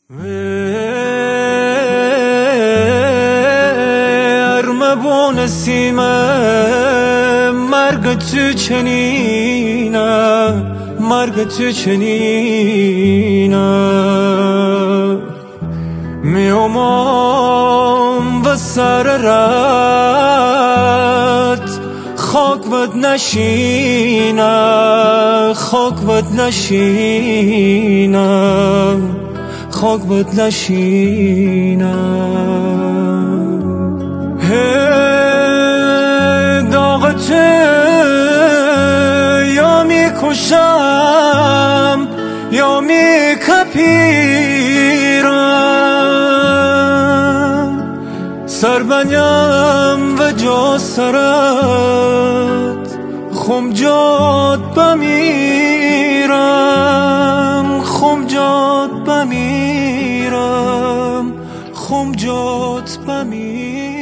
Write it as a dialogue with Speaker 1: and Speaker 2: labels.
Speaker 1: ارمبون سیمه مرگ تو چنینه مرگ تو چنینه میامم و سر رد خاک بد نشینه خاک بد نشینه خاک بد نشینه داغت یا میکشم یا میکپیرم سر بنیم و جا سرت خم جات بمیرم خم جات بمیرم خم جات بمیرم